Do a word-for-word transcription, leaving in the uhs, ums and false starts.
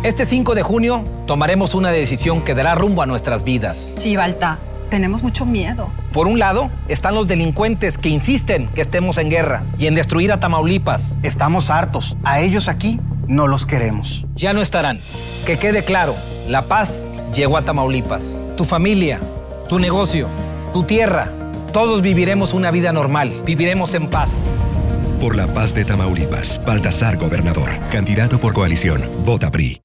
Este cinco de junio tomaremos una decisión que dará rumbo a nuestras vidas. Sí, Balta, tenemos mucho miedo. Por un lado, están los delincuentes que insisten que estemos en guerra y en destruir a Tamaulipas. Estamos hartos. A ellos aquí no los queremos. Ya no estarán. Que quede claro, la paz llegó a Tamaulipas. Tu familia, tu negocio, tu tierra, todos viviremos una vida normal. Viviremos en paz. Por la paz de Tamaulipas, Baltasar Gobernador, candidato por coalición, vota P R I.